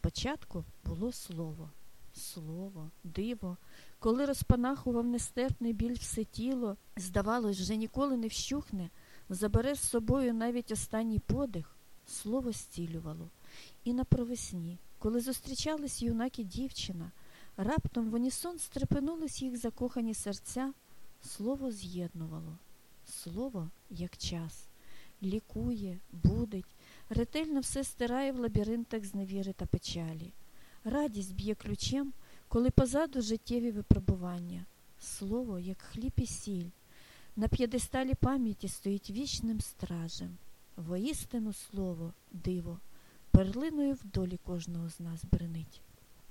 початку було слово. Слово, диво, коли розпанахував нестерпний біль все тіло, здавалось, вже ніколи не вщухне, забере з собою навіть останній подих, слово зцілювало. І на провесні, коли зустрічались юнак і дівчина, раптом в унісон стрепенулись їх закохані серця, слово з'єднувало. Слово, як час, лікує, будить, ретельно все стирає в лабіринтах зневіри та печалі. Радість б'є ключем, коли позаду життєві випробування. Слово, як хліб і сіль, на п'єдесталі пам'яті стоїть вічним стражем. Воістину слово, диво, перлиною в долі кожного з нас бренить.